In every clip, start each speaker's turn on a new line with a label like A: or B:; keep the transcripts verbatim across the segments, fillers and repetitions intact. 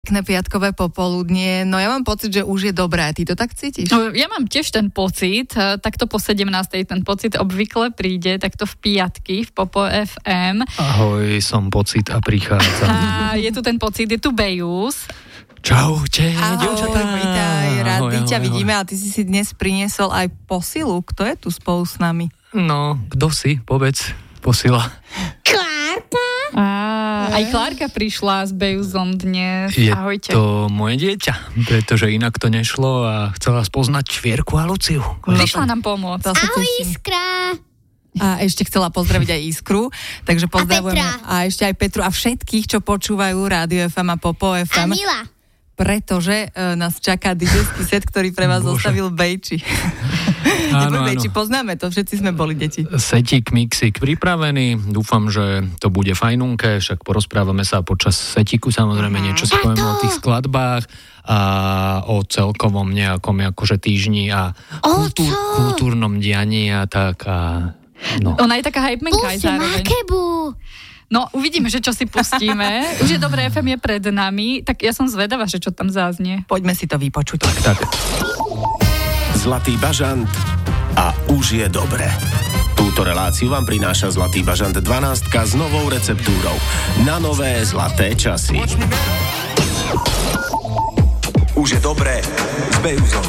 A: pekné piatkové popoludnie. No ja mám pocit, že už je dobré. Ty to tak cítiš?
B: No, ja mám tiež ten pocit, takto po sedemnástej ten pocit obvykle príde, takto v piatky v Popo ef em.
C: Ahoj, som Pocit a prichádza.
B: A je tu ten pocit, je tu Bejus.
C: Čaute,
A: dievčatá. Vítaj, rádi ťa
C: ahoj,
A: vidíme a ty si si dnes priniesol aj posilu. Kto je tu spolu s nami?
C: No, kto si, povedz, posila.
D: Klárka?
B: Á, aj Klárka prišla s Bejuzom dnes.
C: Je
B: Ahojte.
C: to moje dieťa, pretože inak to nešlo a chcela spoznať Vierku a Luciu.
B: Prišla nám pomôcť.
A: To sa
D: Ahoj,
A: teším.
D: Iskra.
A: A ešte chcela pozdraviť aj Iskru, takže pozdravujeme
D: Petra.
A: a ešte aj Petru a všetkých, čo počúvajú Rádio ef em a Popo ef
D: A
A: em.
D: Mila.
A: Pretože e, nás čaká dýdžejský set, ktorý pre vás
C: Bože.
A: zostavil Bejči.
C: Áno,
A: Bejči,
C: áno.
A: poznáme to, všetci sme boli deti.
C: Setík, mixík pripravený, dúfam, že to bude fajnunké, však porozprávame sa počas setíku, samozrejme niečo si povieme o tých skladbách a o celkovom nejakom akože týždni a kultúr, kultúrnom dianí a tak a no.
B: Ona je taká hypemenka aj
D: Pusti
B: zároveň.
D: Makebu.
B: No, uvidíme, že čo si pustíme. Už je dobré, ef em je pred nami, tak ja som zvedavá, že čo tam záznie.
A: Poďme si to vypočuť.
C: Tak.
E: Zlatý bažant a už je dobre. Túto reláciu vám prináša Zlatý bažant dvanástka s novou receptúrou. Na nové zlaté časy. Už je dobré s Bejuzom.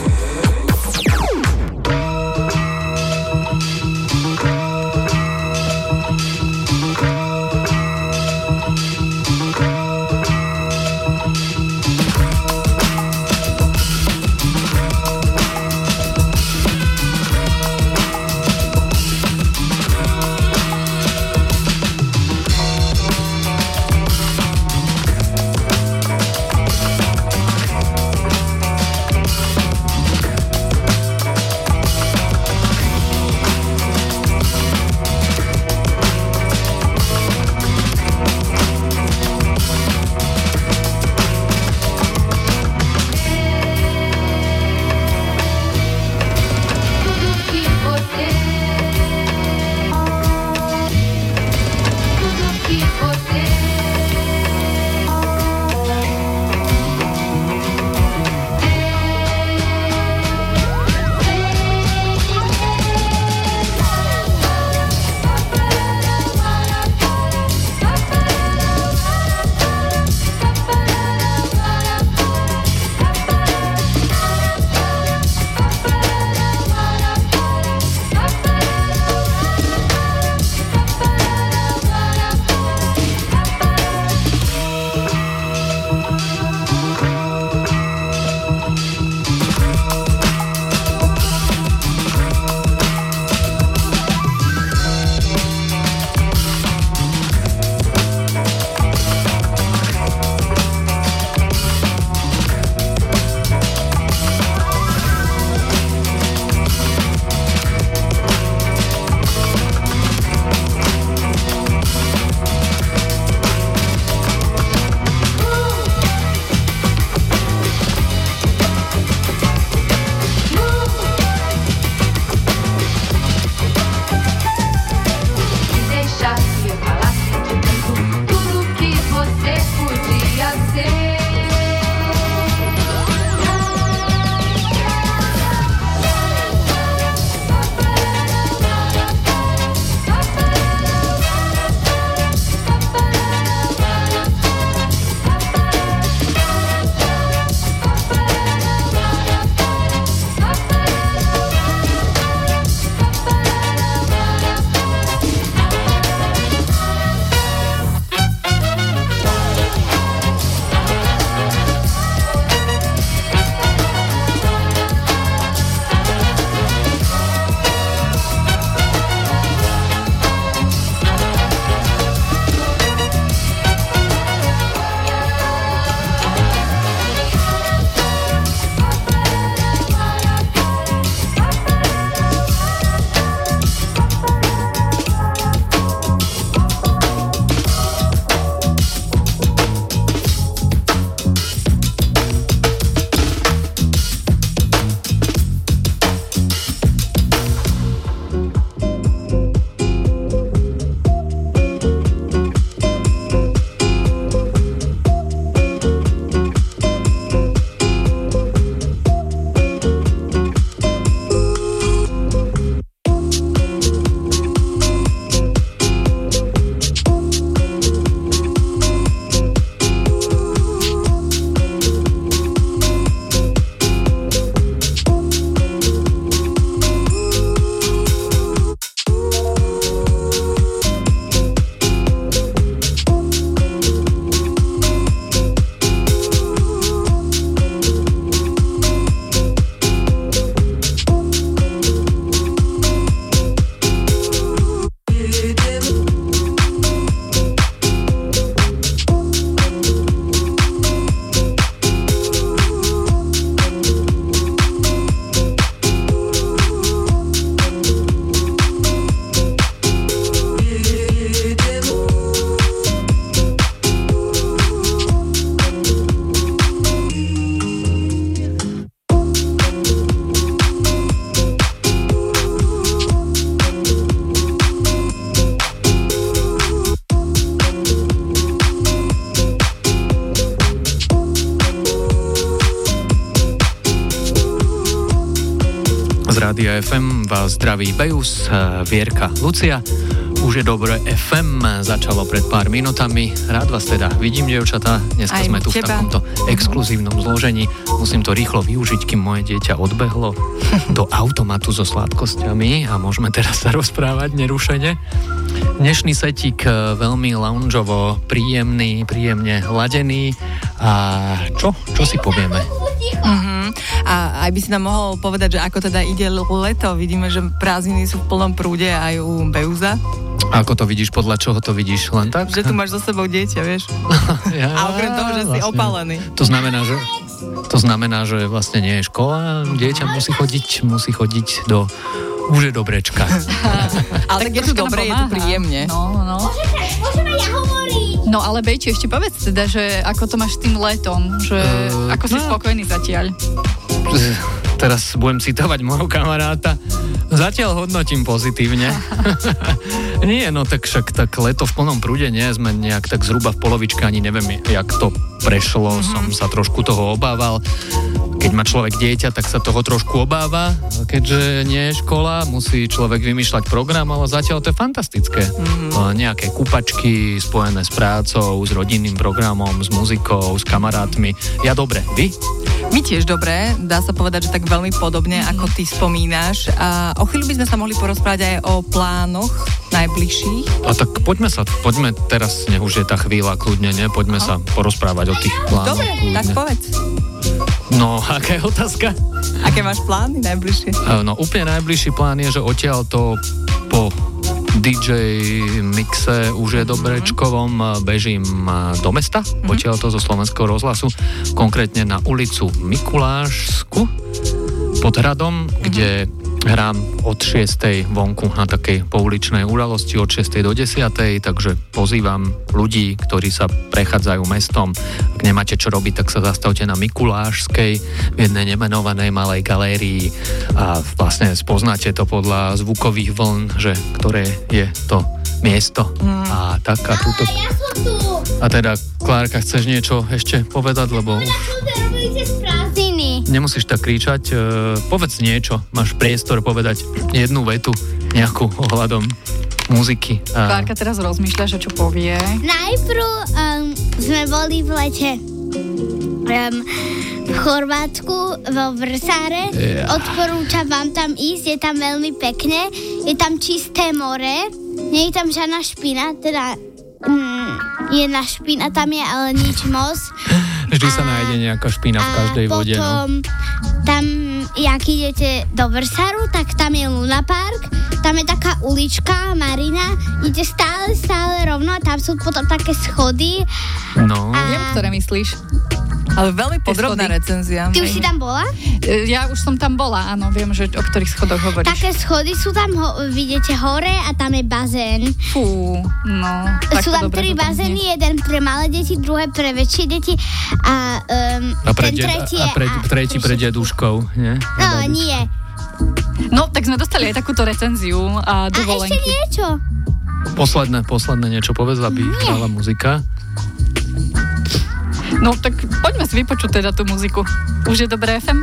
C: Z Rádia ef em vás zdraví Bejus, Vierka, Lucia. Už je dobré ef em, začalo pred pár minutami. Rád vás teda vidím, dievčatá. Dneska
A: Aj
C: sme tu
A: teba.
C: v takomto exkluzívnom zložení. Musím to rýchlo využiť, kým moje dieťa odbehlo do automatu so sladkosťami a môžeme teraz sa rozprávať nerušene. Dnešný setík veľmi loungeovo, príjemný, príjemne ladený. A čo? Čo si povieme?
A: Uh-huh. A aj by si nám mohol povedať, že ako teda ide leto. Vidíme, že prázdniny sú v plnom prúde aj u Beuza.
C: A ako to vidíš? Podľa čoho to vidíš? Len tak?
A: Že tu máš so sebou dieťa, vieš?
C: Ja,
A: A okrem toho, že si
C: vlastne.
A: opálený.
C: To znamená, že to znamená, že vlastne nie je škola, dieťa musí chodiť, musí chodiť do už je dobrečka.
A: Ale tak je tu dobre, je tu príjemne.
B: No, no.
D: Môžeme ja hovoriť?
B: No ale Bejči, ešte povedz teda, že ako to máš s tým letom, že
C: Uh,
B: ako si
C: no.
B: spokojný zatiaľ.
C: Teraz budem citovať môjho kamaráta. Zatiaľ hodnotím pozitívne. Nie, no tak však tak leto v plnom prúde nie, sme nejak tak zhruba v polovičke, ani neviem, jak to prešlo, mm-hmm. som sa trošku toho obával. Keď má človek dieťa, tak sa toho trošku obáva. Keďže nie je škola, musí človek vymýšľať program, ale zatiaľ to je fantastické. Mm-hmm. Nejaké kúpačky spojené s prácou, s rodinným programom, s muzikou, s kamarátmi. Ja dobre, vy?
A: My tiež dobre, dá sa povedať, že tak veľmi podobne, mm-hmm. ako ty spomínaš. A o chvíľu by sme sa mohli porozprávať aj o plánoch najbližších.
C: A tak poďme sa, poďme teraz, nech už je tá chvíľa kľudne, ne? Poďme sa porozprávať o tých plánoch.
A: Dobre,
C: kľudne.
A: tak povedz.
C: No, aká je otázka?
A: Aké máš plány najbližšie?
C: No, úplne najbližší plán je, že odtiaľ to po dý džej mixe už je dobrečkovom bežím do mesta, mm-hmm. odtiaľ to zo Slovenského rozhlasu, konkrétne na ulicu Mikulášsku pod hradom, mm-hmm. kde hrám od šiestej vonku na takej pouličnej udalosti od šiestej do desiatej, takže pozývam ľudí, ktorí sa prechádzajú mestom. Ak nemáte čo robiť, tak sa zastavte na Mikulášskej v jednej nemenovanej malej galérii a vlastne spoznáte to podľa zvukových vln, že ktoré je to miesto. Mm. A tak a túto...
D: Ale ja som tu.
C: A teda, Klárka, chceš niečo ešte povedať, lebo...
D: Ja som tu robili cez prázdniny.
C: Nemusíš tak kričať, e, povedz niečo, máš priestor povedať jednu vetu, nejakú ohľadom muziky. A...
B: Klárka teraz rozmýšľa, že čo povie.
D: Najprv um, sme boli v lete um, v Chorvátsku vo Vrsáre.
C: Ja.
D: Odporúčam vám tam ísť, je tam veľmi pekne. Je tam čisté more, nie je tam žiadna špina, teda mm, jedna špina tam je, ale nič moc.
C: Vždy sa nájde nejaká špina v každej
D: a
C: vode.
D: potom
C: No.
D: tam, jak idete do Vrsaru, tak tam je Luna Park, tam je taká ulička, Marina, ide stále, stále rovno a tam sú potom také schody.
C: no.
D: A-
B: Viem, ktoré myslíš.
A: Ale veľmi podrobná
B: schody.
A: recenzia.
D: Ty už si tam bola?
B: E, Ja už som tam bola, áno, viem, že o ktorých schodoch hovoríš.
D: Také schody sú tam, ho, vidíte hore a tam je bazén.
B: Fú, no. tak
D: Sú
B: to
D: tam
B: dobre
D: tri
B: to tam
D: bazény,
B: znie.
D: jeden pre malé deti, druhé pre väčšie deti a, um,
C: A, pre
D: ten
C: de-
D: tretí
C: a pre,
D: a-
C: tretí pre deduškou, nie?
D: No, nie.
B: No, tak sme dostali aj takúto recenziu a
D: A
B: dovolenky.
D: ešte niečo.
C: Posledné, posledné niečo povedz, aby hrala muzika.
B: No, tak poďme si vypočuť teda tú muziku. Už je dobré ef em?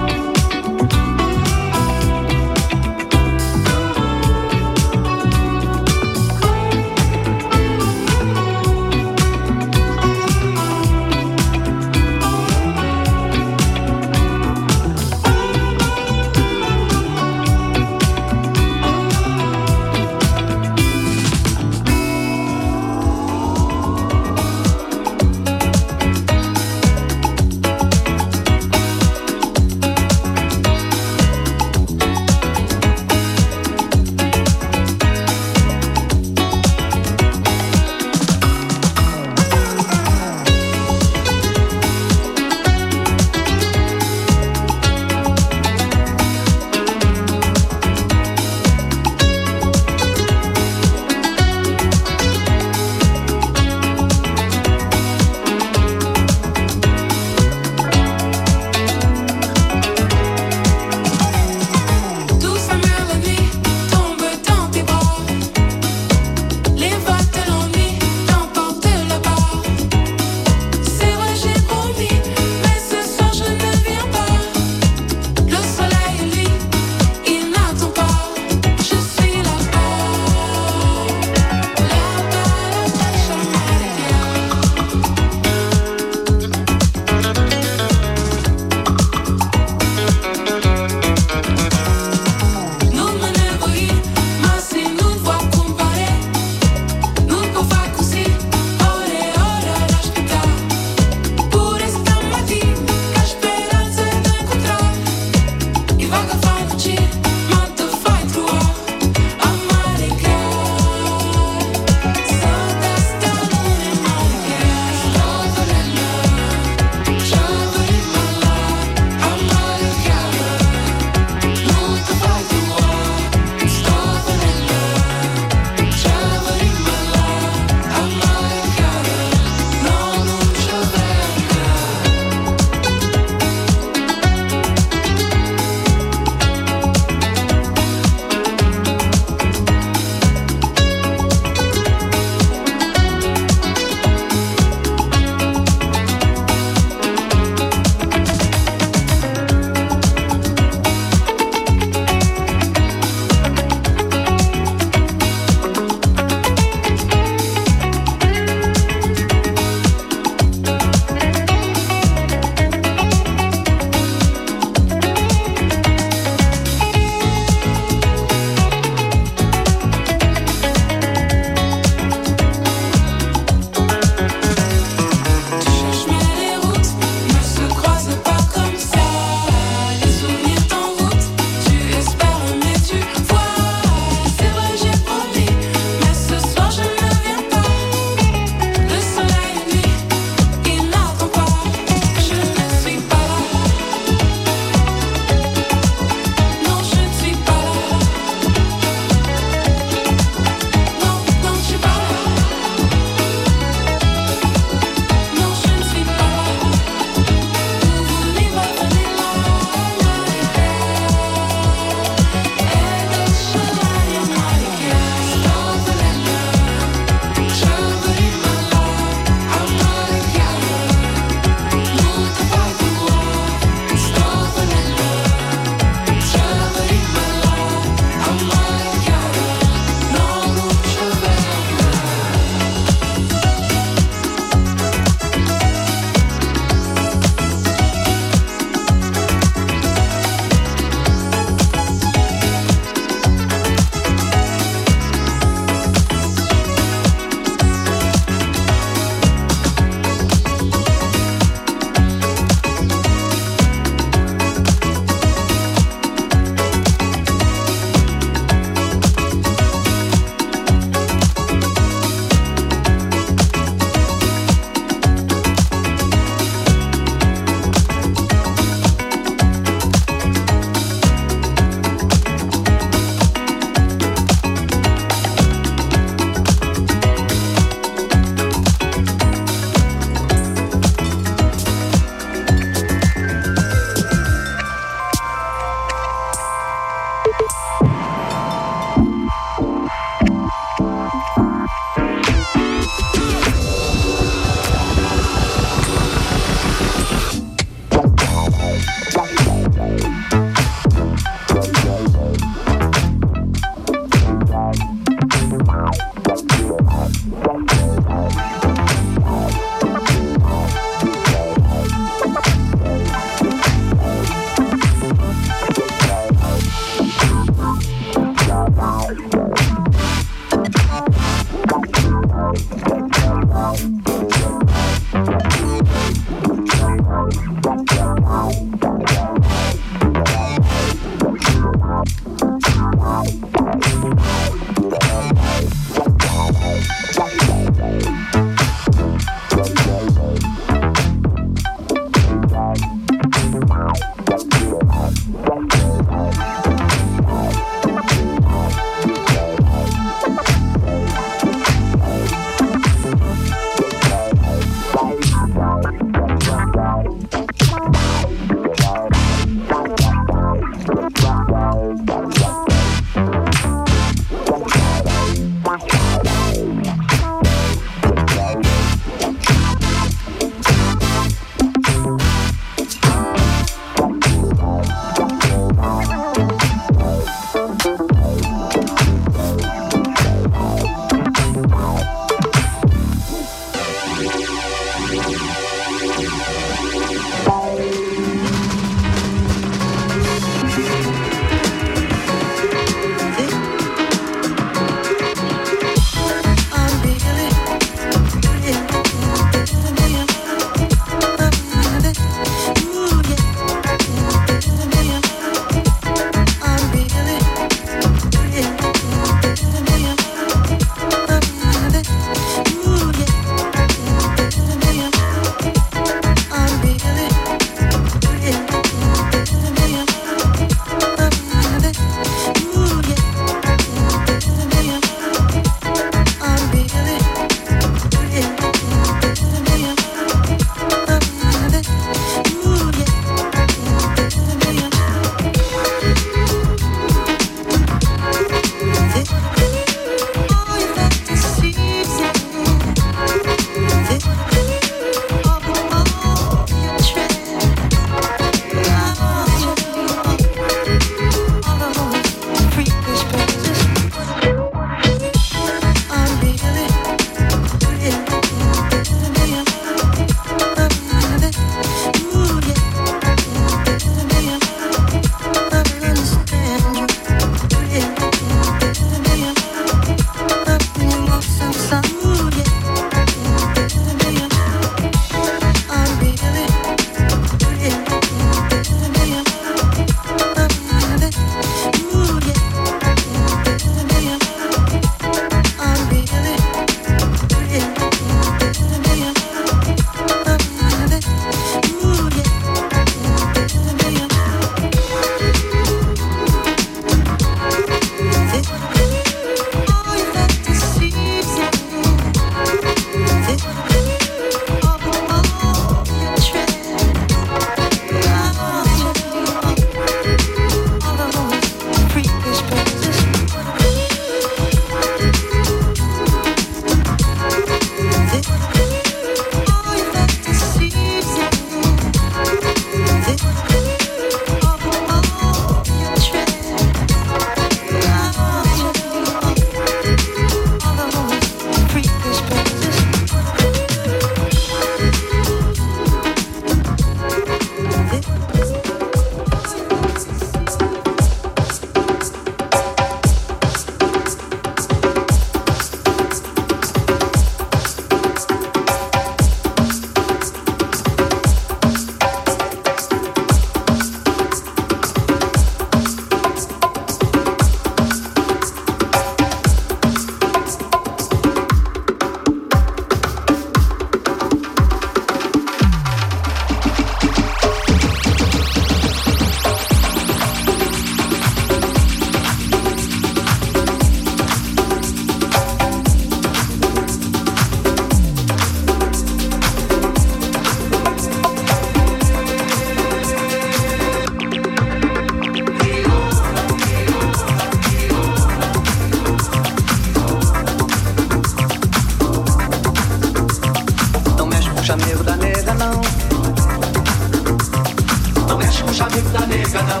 F: chamego da nega, não.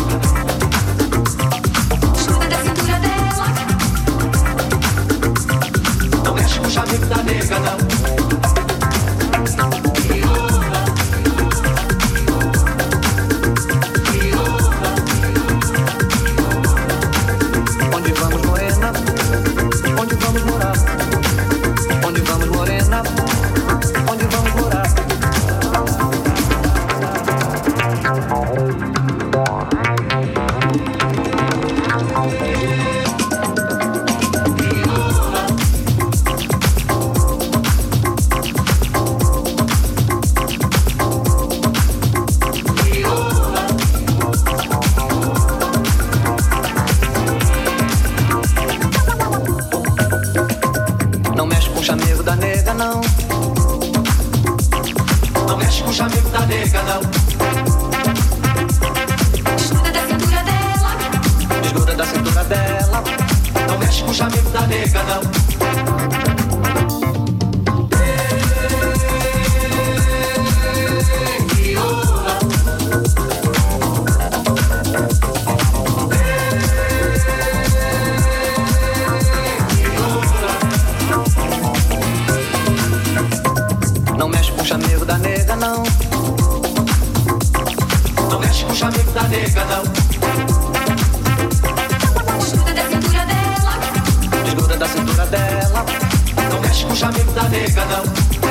F: Escuta da cintura dela. Não mexe com o chamego da nega, não. Onde vamos, morena? Onde vamos morar? Onde vamos, morena? Onde vamos morar? Não mexe com o chamego da nega, não. Não mexe com o chamego da nega, não. Desgruda da cintura dela. Desgruda da cintura dela. Não mexe com o chamego da nega, não. Não mexe com o chamego da nega, não. Não mexe com o chamego da nega, não. Desgruda da cintura dela. Desgruda da cintura dela. Não mexe com o chamego da nega, não.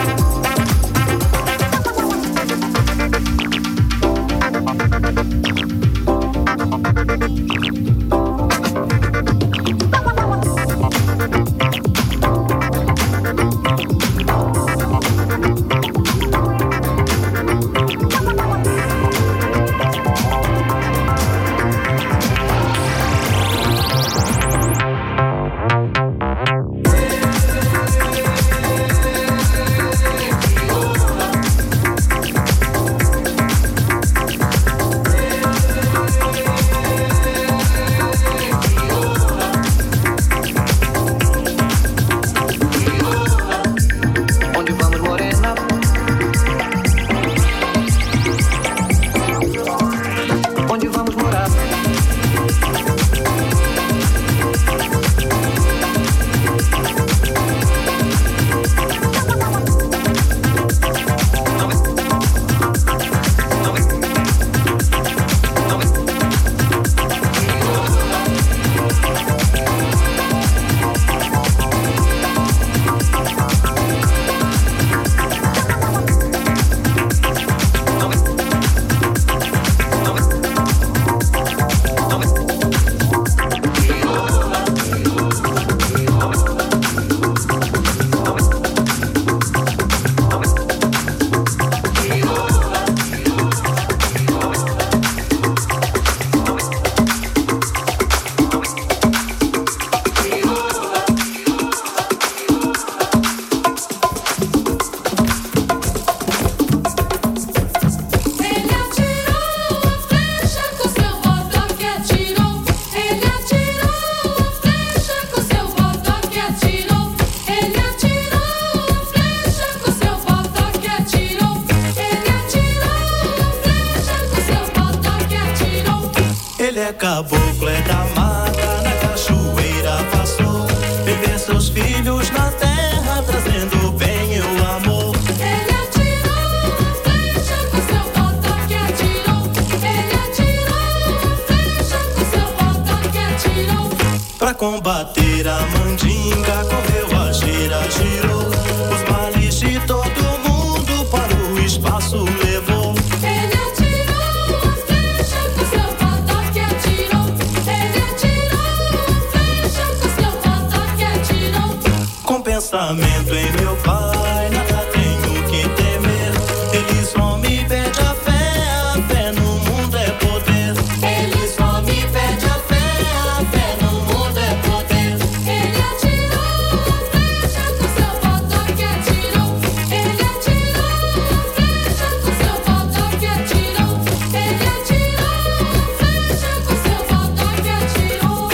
G: Caboclo é da mata, na cachoeira passou. Viver seus filhos na terra, trazendo bem e o amor.
F: Ele atirou a flecha com seu botão que atirou. Ele atirou a flecha com seu botão que atirou.
G: Pra combater a mandinga, correu a gira, girou. Os males de todo mundo para o espaço levou.
F: Ele atirou a flecha com seu botão que atirou. Ele atirou a flecha com seu botão que atirou.
G: Com pensamento em meu pai, nada tenho que temer. Ele só me pede a fé, a fé no mundo é poder.
F: Ele só me pede a fé, a fé no mundo é poder. Ele atirou a flecha com seu botão que atirou. Ele atirou a flecha com seu botão que atirou. Ele atirou a flecha com seu botão que atirou.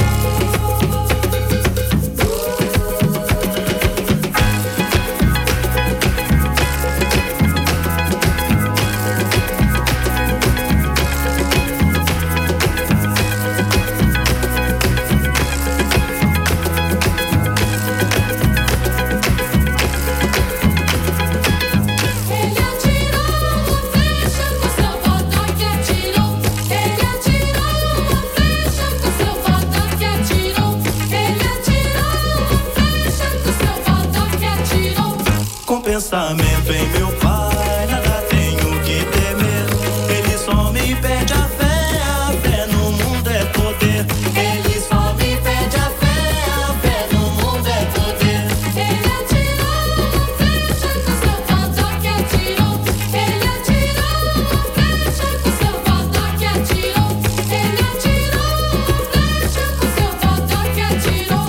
G: vem meu pai, nada tenho que temer. Ele só me pede a fé, a fé no mundo é poder.
F: Ele só me pede a fé, a fé no mundo é poder. Ele atirou, fecha com seu bodoque, atirou. Ele atirou, fecha com seu bodoque, atirou. Ele atirou, fecha com seu bodoque, atirou.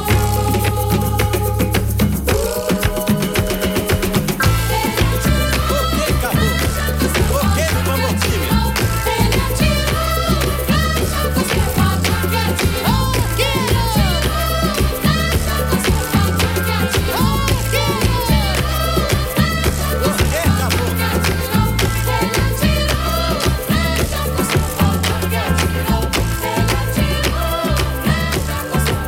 G: Ok, acabou. Ok, vamos time.
F: Ele atirou, fecha com seu bodoque, atirou. Ele atirou, fecha com seu bodoque, atirou. Ele atirou,
G: Ok, acabou.
F: ele atirou, fecha com seu bodoque, atirou. Ele atirou, fecha com seu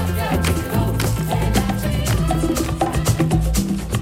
F: bodoque, atirou.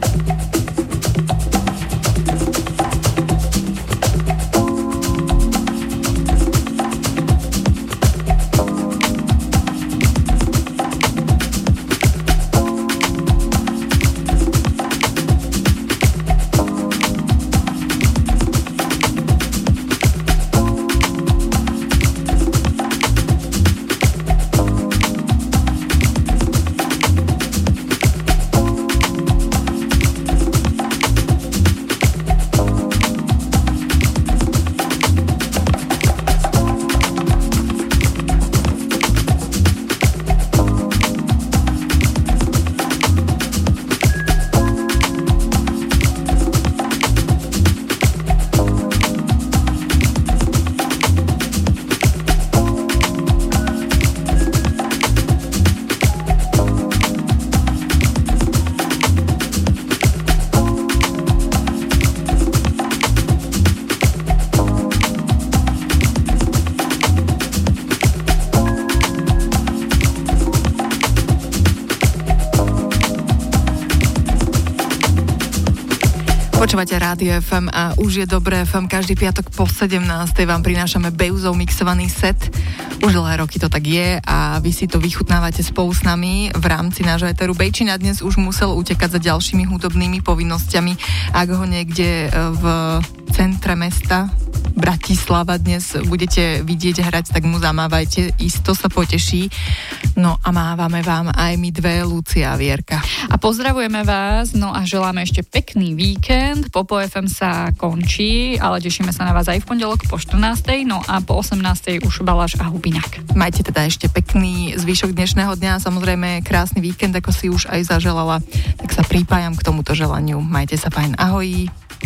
A: Počúvate Rádio ef em a už je dobré ef em. Každý piatok po sedemnástej vám prinášame Beuzov mixovaný set. Už dlhé roky to tak je a vy si to vychutnávate spolu s nami v rámci nášho éteru. Bejčina dnes už musel utekať za ďalšími hudobnými povinnosťami. Ak ho niekde v centre mesta Bratislava dnes budete vidieť hrať, tak mu zamávajte, isto sa poteší. No a mávame vám aj my dve, Lucia a Vierka.
B: A pozdravujeme vás, no a želáme ešte pekný víkend. Popo ef em sa končí, ale tešíme sa na vás aj v pondelok po štrnástej, no a po osemnástej už Baláš a Hubiňák.
A: Majte teda ešte pekný zvyšok dnešného dňa, samozrejme krásny víkend, ako si už aj zaželala, tak sa pripájam k tomuto želaniu. Majte sa fajn, ahoj.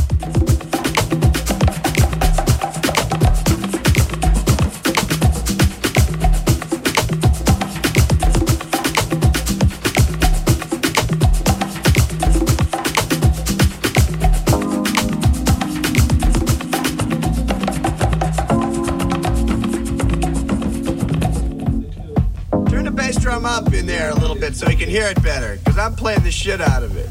H: Drum up in there a little bit so you can hear it better, because I'm playing the shit out of it.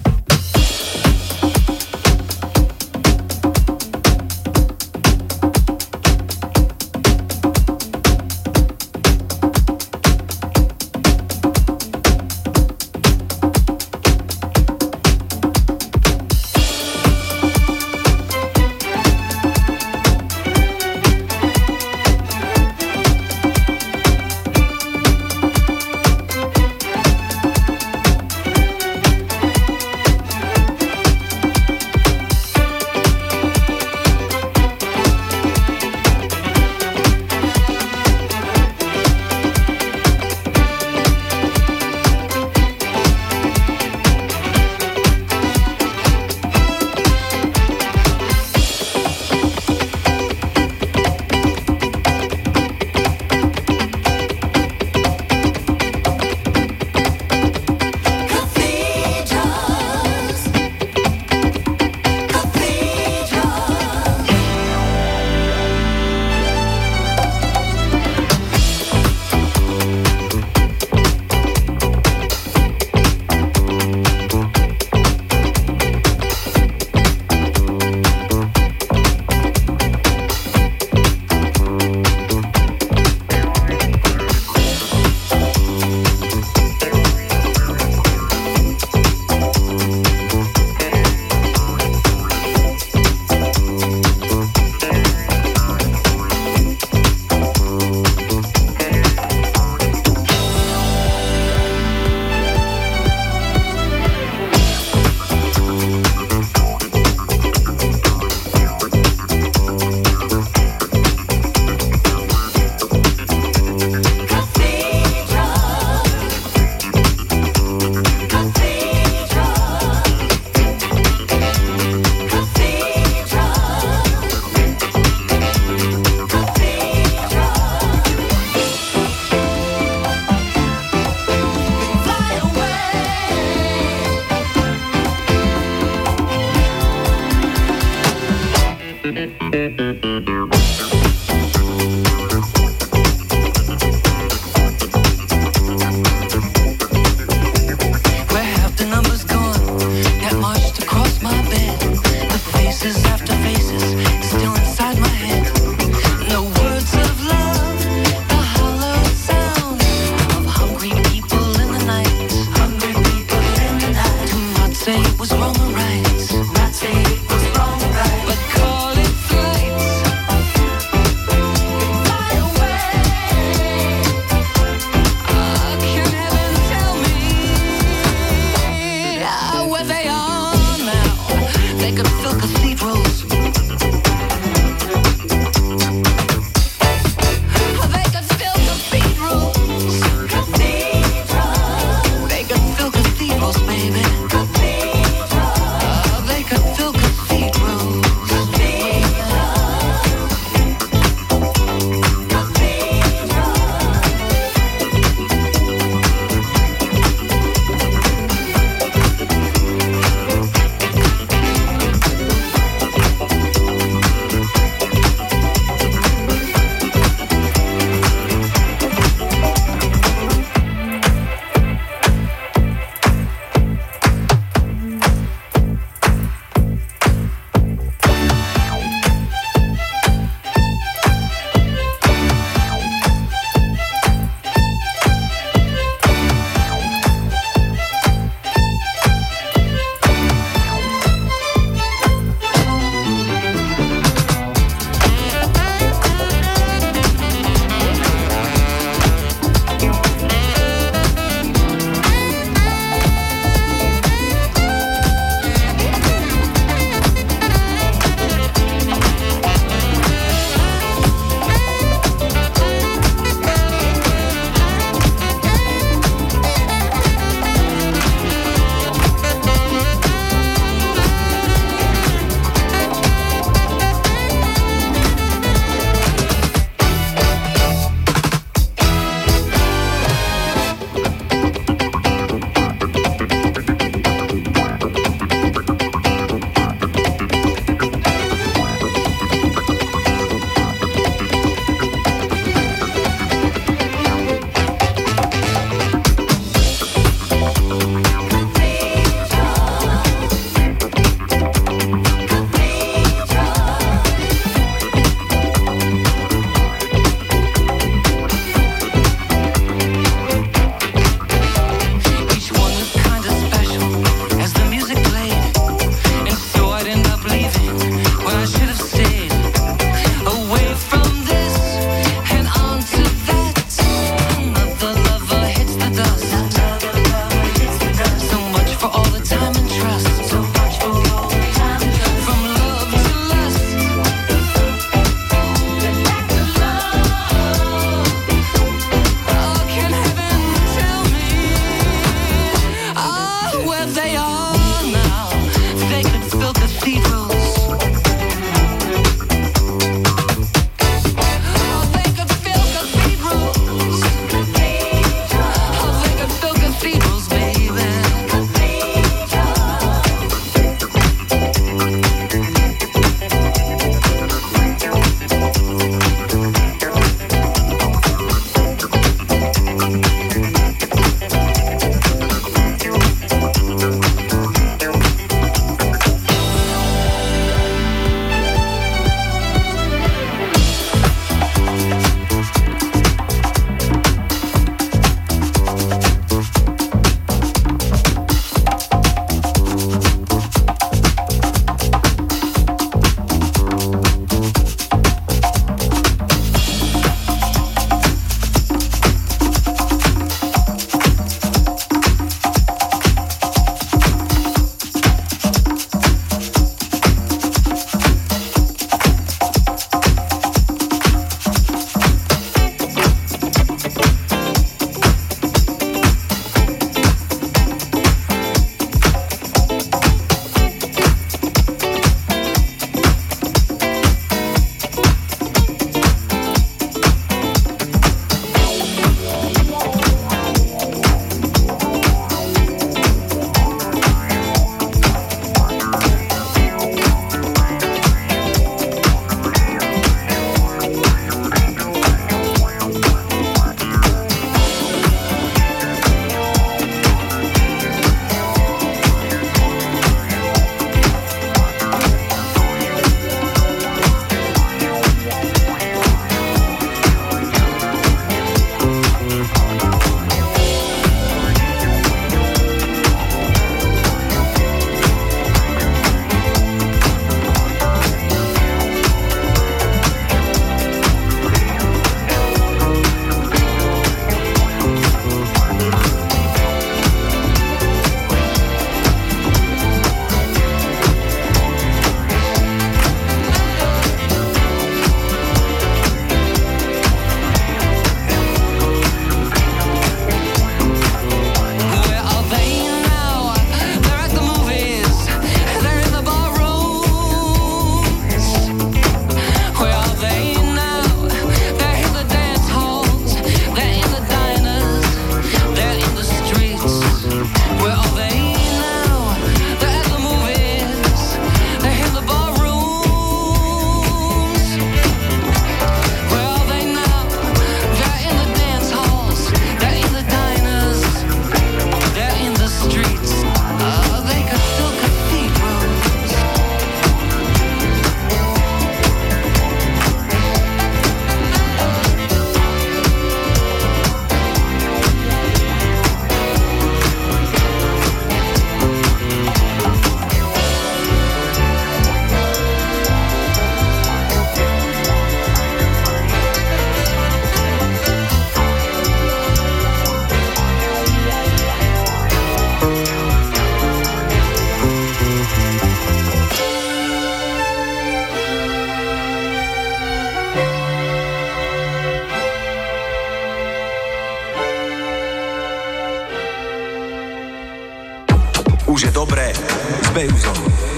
E: dobré s Bejuzom.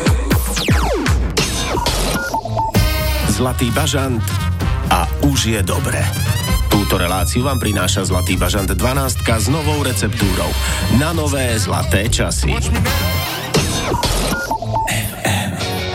E: Zlatý bažant a už je dobré. Túto reláciu vám prináša Zlatý bažant dvanásť s novou receptúrou. Na nové zlaté časy. ef em.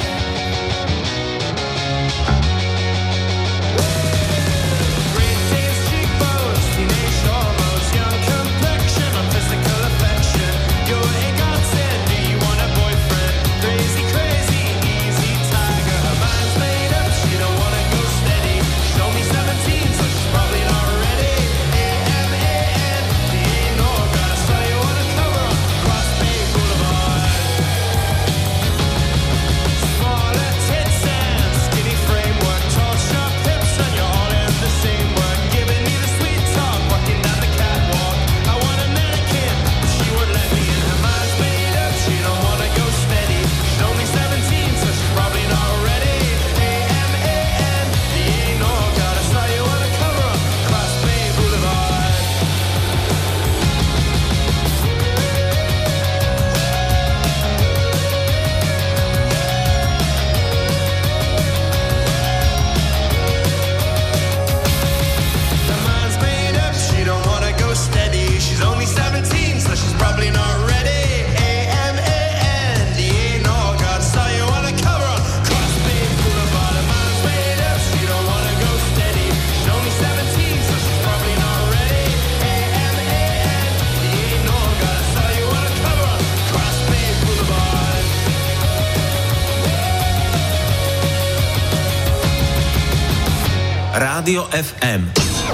I: Rádio ef em.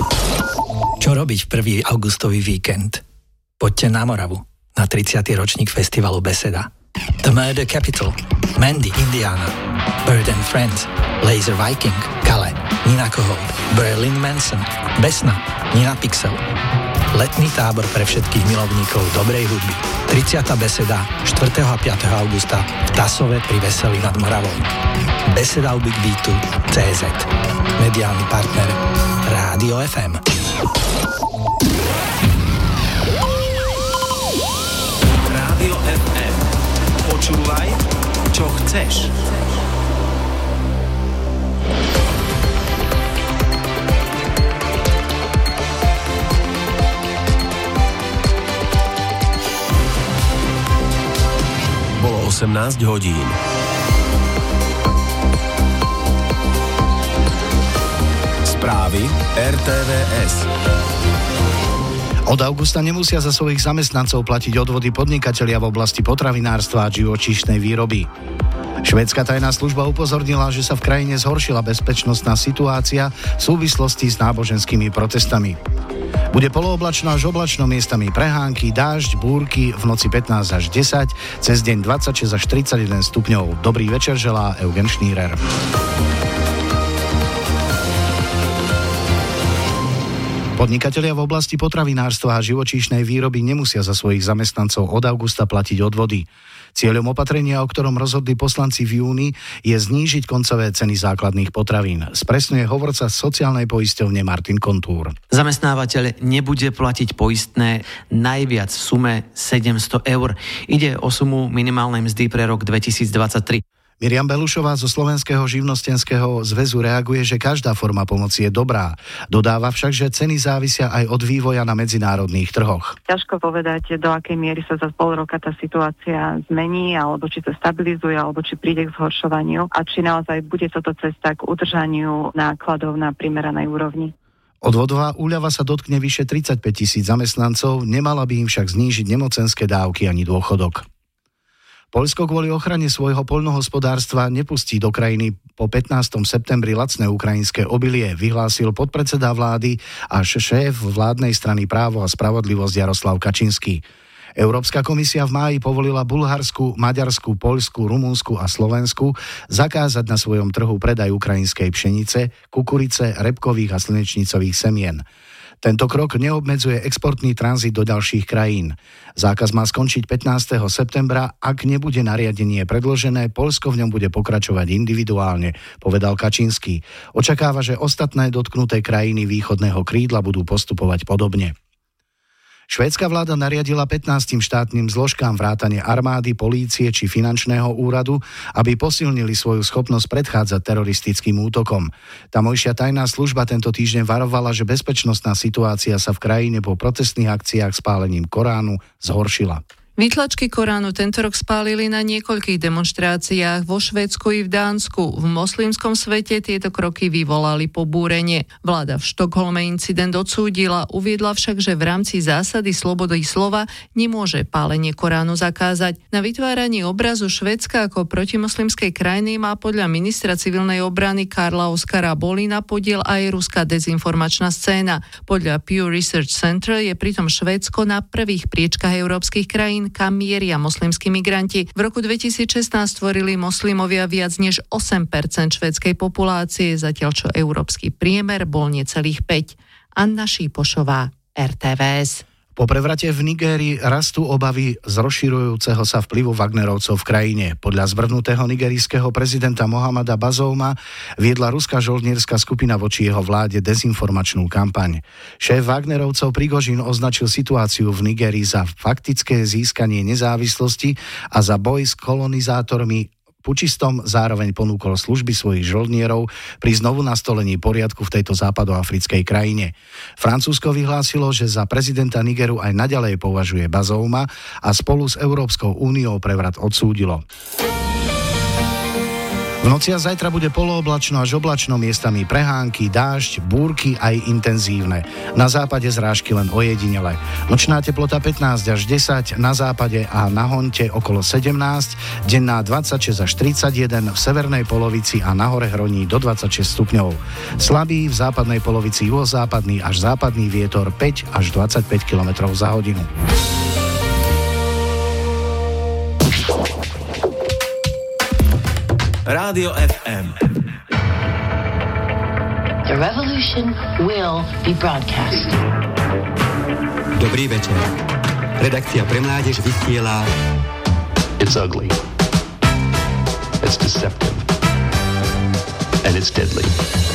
J: Čo robiť v prvý augustový víkend? Poďte na Moravu, na tridsiaty ročník festivalu Beseda. The Murder Capital, Mandy, Indiana, Bird and Friends, Laser Viking, Kale, Nina Kohout, Berlin Manson, Besna, Nina Pixel. Letný tábor pre všetkých milovníkov dobrej hudby. tridsiata Beseda štvrtého a piateho augusta v Tasove pri Veselí nad Moravou. Beseda u Big Beatu cé zet. Mediálny partner Rádio ef em.
E: Rádio ef em. Počúvaj, čo chceš. Bolo osemnásť hodín. Správy er té vé es.
K: Od augusta nemusia za svojich zamestnancov platiť odvody podnikatelia v oblasti potravinárstva a živočíšnej výroby. Švédska tajná služba upozornila, že sa v krajine zhoršila bezpečnostná situácia v súvislosti s náboženskými protestami. Bude polooblačno až oblačno, miestami prehánky, dážď, búrky, v noci pätnásť až desať, cez deň dvadsaťšesť až tridsaťjeden stupňov. Dobrý večer želá Eugen Šnírer. Podnikatelia v oblasti potravinárstva a živočíšnej výroby nemusia za svojich zamestnancov od augusta platiť odvody. Cieľom opatrenia, o ktorom rozhodli poslanci v júni, je znížiť koncové ceny základných potravín. Spresňuje hovorca sociálnej poisťovne Martin Kontúr.
L: Zamestnávateľ nebude platiť poistné najviac v sume sedemsto eur. Ide o sumu minimálnej mzdy pre rok dvetisícdvadsaťtri.
K: Miriam Belušová zo Slovenského živnostenského zväzu reaguje, že každá forma pomoci je dobrá. Dodáva však, že ceny závisia aj od vývoja na medzinárodných trhoch.
M: Ťažko povedať, do akej miery sa za pol roka tá situácia zmení, alebo či sa stabilizuje, alebo či príde k zhoršovaniu a či naozaj bude toto cesta k udržaniu nákladov na primeranej úrovni.
K: Odvodová úľava sa dotkne vyše tridsaťpäť tisíc zamestnancov, nemala by im však znížiť nemocenské dávky ani dôchodok. Poľsko kvôli ochrane svojho poľnohospodárstva nepustí do krajiny po pätnásteho septembri lacné ukrajinské obilie, vyhlásil podpredseda vlády a šéf vládnej strany Právo a spravodlivosť Jaroslav Kačinský. Európska komisia v máji povolila Bulharsku, Maďarsku, Poľsku, Rumunsku a Slovensku zakázať na svojom trhu predaj ukrajinskej pšenice, kukurice, repkových a slnečnicových semien. Tento krok neobmedzuje exportný tranzit do ďalších krajín. Zákaz má skončiť pätnásteho septembra, ak nebude nariadenie predložené, Poľsko v ňom bude pokračovať individuálne, povedal Kačinský. Očakáva, že ostatné dotknuté krajiny východného krídla budú postupovať podobne. Švédska vláda nariadila pätnástim štátnym zložkám vrátane armády, polície či finančného úradu, aby posilnili svoju schopnosť predchádzať teroristickým útokom. Tamojšia tajná služba tento týždeň varovala, že bezpečnostná situácia sa v krajine po protestných akciách s pálením Koránu zhoršila.
N: Výtlačky Koránu tento rok spálili na niekoľkých demonštráciách vo Švédsku i v Dánsku. V moslimskom svete tieto kroky vyvolali pobúrenie. Vláda v Štokholme incident odsúdila, uviedla však, že v rámci zásady slobody slova nemôže pálenie Koránu zakázať. Na vytváranie obrazu Švédska ako protimoslimskej krajiny má podľa ministra civilnej obrany Karla Oskara Bolina podiel aj ruská dezinformačná scéna. Podľa Pew Research Center je pritom Švédsko na prvých priečkách európskych krajín, kam mieria moslimskí migranti. V roku dvetisícšestnásť tvorili moslimovia viac než osem percent švédskej populácie, zatiaľ čo európsky priemer bol necelých päť. Anna Šípošová, er té vé es.
K: Po prevrate v Nigérii rastú obavy z rozširujúceho sa vplyvu Wagnerovcov v krajine. Podľa zvrhnutého nigerijského prezidenta Mohamada Bazouma viedla ruská žoldnierska skupina voči jeho vláde dezinformačnú kampaň. Šéf Wagnerovcov Prigožin označil situáciu v Nigérii za faktické získanie nezávislosti a za boj s kolonizátormi. Pučistom zároveň ponúkol služby svojich žoldnierov pri znovu nastolení poriadku v tejto západoafrickej krajine. Francúzsko vyhlásilo, že za prezidenta Nigeru aj naďalej považuje Bazouma a spolu s Európskou úniou prevrat odsúdilo. V noci a zajtra bude polooblačno až oblačno, miestami prehánky, dážď, búrky aj intenzívne. Na západe zrážky len ojedinele. Nočná teplota pätnásť až desať, na západe a na Honte okolo sedemnásť, denná dvadsaťšesť až tridsaťjeden, v severnej polovici a na hore Hroní do dvadsaťšesť stupňov. Slabý v západnej polovici juhozápadný až západný vietor päť až dvadsaťpäť kilometrov za hodinu.
I: Rádio ef em.
O: The revolution will be broadcast.
P: Dobrý večer. Redakcia pre mládež vysiela It's ugly. It's deceptive. And it's deadly.